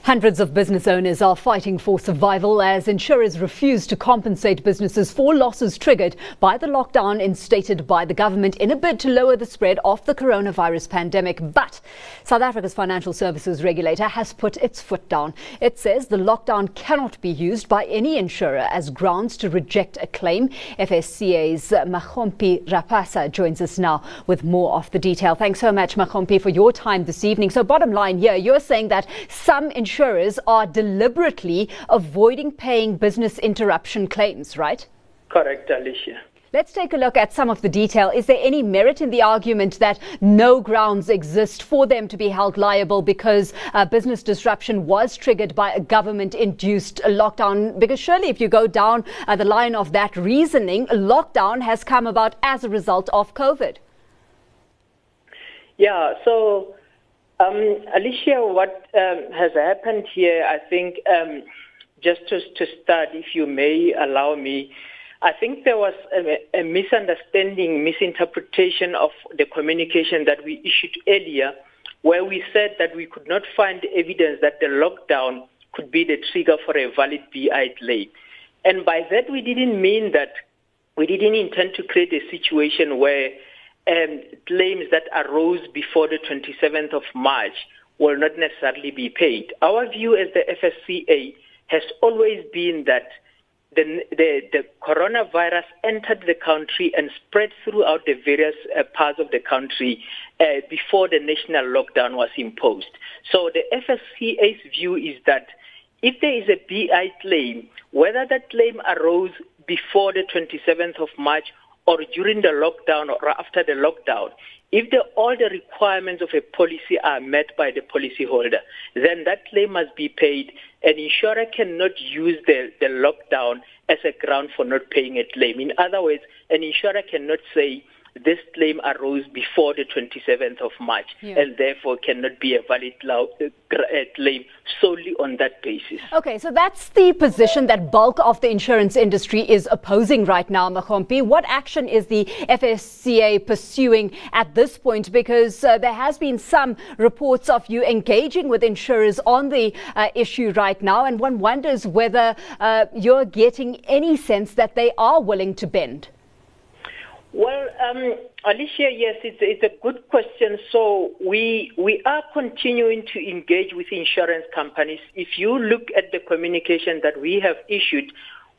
Hundreds of business owners are fighting for survival as insurers refuse to compensate businesses for losses triggered by the lockdown instated by the government in a bid to lower the spread of the coronavirus pandemic. But South Africa's financial services regulator has put its foot down. It says the lockdown cannot be used by any insurer as grounds to reject a claim. FSCA's Magompi Rapasa joins us now with more of the detail. Thanks so much, Magompi, for your time this evening. So bottom line here, you're saying that some insurers are deliberately avoiding paying business interruption claims, right? Correct, Alicia. Let's take a look at some of the detail. Is there any merit in the argument that no grounds exist for them to be held liable because business disruption was triggered by a government-induced lockdown? Because surely if you go down the line of that reasoning, a lockdown has come about as a result of COVID. Yeah, so Alicia, what has happened here, I think, just to start, if you may allow me, I think there was a misunderstanding, misinterpretation of the communication that we issued earlier, where we said that we could not find evidence that the lockdown could be the trigger for a valid BI claim. And by that, we didn't mean that we didn't intend to create a situation where claims that arose before the 27th of March will not necessarily be paid. Our view as the FSCA has always been that the coronavirus entered the country and spread throughout the various parts of the country before the national lockdown was imposed. So the FSCA's view is that if there is a BI claim, whether that claim arose before the 27th of March or during the lockdown or after the lockdown, if all the requirements of a policy are met by the policyholder, then that claim must be paid. An insurer cannot use the lockdown as a ground for not paying a claim. In other words, an insurer cannot say this claim arose before the 27th of March and therefore cannot be a valid claim solely on that basis. Okay, so that's the position that bulk of the insurance industry is opposing right now, Magompi. What action is the FSCA pursuing at this point? Because there has been some reports of you engaging with insurers on the issue right now, and one wonders whether you're getting any sense that they are willing to bend. Well, Alicia, yes, it's a good question. So we are continuing to engage with insurance companies. If you look at the communication that we have issued,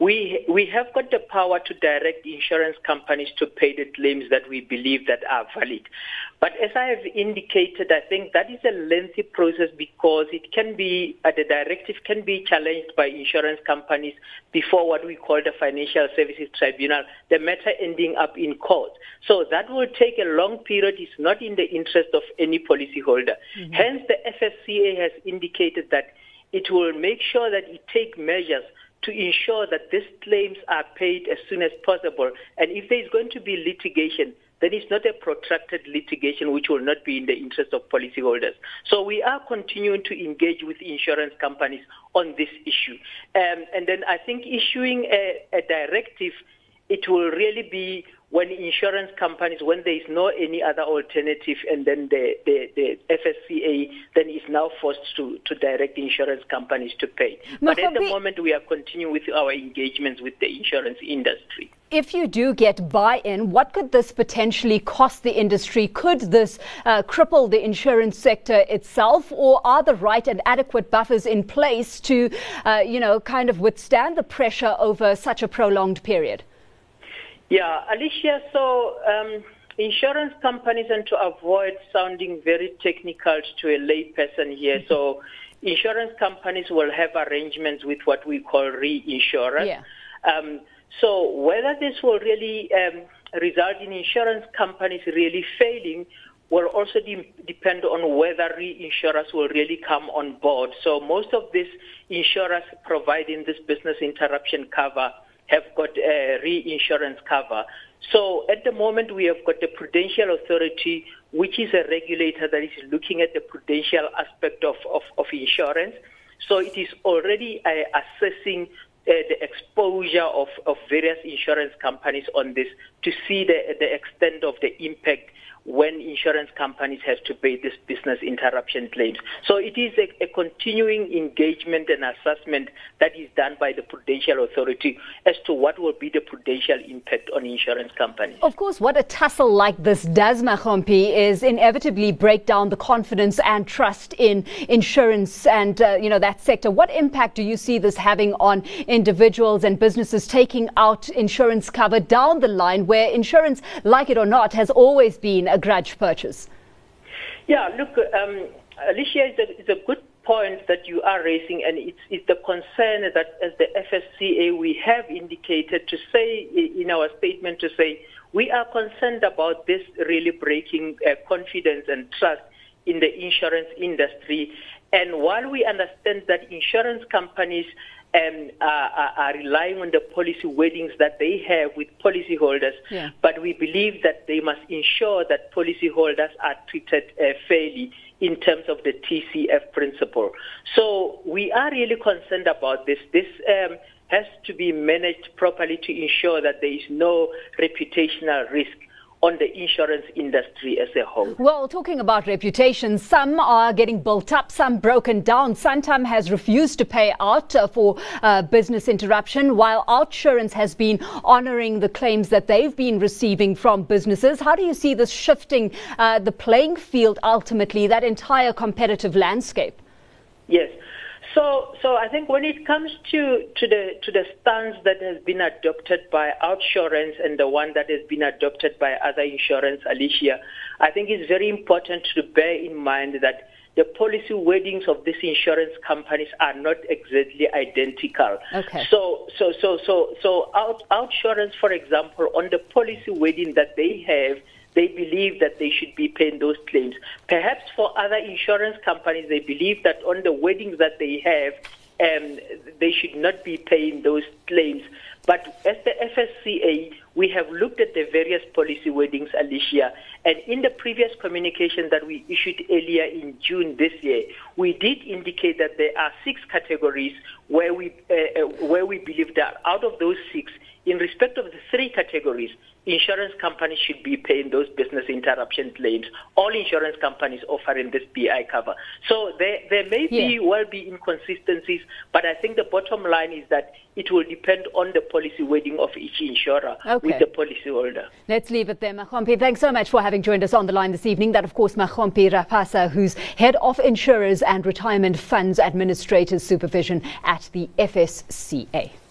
we have got the power to direct insurance companies to pay the claims that we believe that are valid. But as I have indicated, I think that is a lengthy process because it can be, the directive can be challenged by insurance companies before what we call the Financial Services Tribunal, the matter ending up in court. So that will take a long period. It's not in the interest of any policyholder. Mm-hmm. Hence, the FSCA has indicated that it will make sure that it takes measures to ensure that these claims are paid as soon as possible. And if there is going to be litigation, then it's not a protracted litigation which will not be in the interest of policyholders. So we are continuing to engage with insurance companies on this issue. And then I think issuing a directive, it will really be when insurance companies, when there is no any other alternative, and then the FSCA then is now forced to direct insurance companies to pay. But at the moment, we are continuing with our engagements with the insurance industry. If you do get buy-in, what could this potentially cost the industry? Could this cripple the insurance sector itself, or are the right and adequate buffers in place to, kind of withstand the pressure over such a prolonged period? Yeah, Alicia, so insurance companies, and to avoid sounding very technical to a lay person here, so insurance companies will have arrangements with what we call reinsurance. Yeah. So whether this will really result in insurance companies really failing will also depend on whether reinsurers will really come on board. So most of these insurers providing this business interruption cover have got a reinsurance cover. So at the moment, we have got the Prudential Authority, which is a regulator that is looking at the prudential aspect of insurance. So it is already assessing the exposure of various insurance companies on this to see the extent of the impact when insurance companies have to pay this business interruption claims. So it is a continuing engagement and assessment that is done by the Prudential Authority as to what will be the prudential impact on insurance companies. Of course, what a tussle like this does, Magompi, is inevitably break down the confidence and trust in insurance and that sector. What impact do you see this having on individuals and businesses taking out insurance cover down the line, where insurance, like it or not, has always been a grudge purchase? Yeah, look, Alicia, it's a good point that you are raising, and it's the concern that as the FSCA we have indicated to say in our statement to say we are concerned about this really breaking confidence and trust in the insurance industry. And while we understand that insurance companies are relying on the policy wordings that they have with policyholders, but we believe that they must ensure that policyholders are treated fairly in terms of the TCF principle. So we are really concerned about this. This has to be managed properly to ensure that there is no reputational risk on the insurance industry as a whole. Well, talking about reputation, some are getting built up, some broken down. Santam has refused to pay out for business interruption, while Outsurance has been honouring the claims that they've been receiving from businesses. How do you see this shifting the playing field, ultimately, that entire competitive landscape? Yes. So I think when it comes to the stance that has been adopted by Outsurance and the one that has been adopted by other insurance, Alicia, I think it's very important to bear in mind that the policy wordings of these insurance companies are not exactly identical. Okay. So Outsurance, for example, on the policy wording that they have, they believe that they should be paying those claims. Perhaps for other insurance companies, they believe that on the wordings that they have, they should not be paying those claims. But as the FSCA, we have looked at the various policy wordings, Alicia, and in the previous communication that we issued earlier in June this year, we did indicate that there are 6 categories where we believe that out of those 6, in respect of the 3 categories, insurance companies should be paying those business interruption claims. All insurance companies offering this BI cover. So there may well be inconsistencies, but I think the bottom line is that it will depend on the policy wording of each insurer with the policyholder. Let's leave it there, Magompi. Thanks so much for having joined us on the line this evening. That, of course, Magompi Rapasa, who's Head of Insurers and Retirement Funds Administrators Supervision at the FSCA.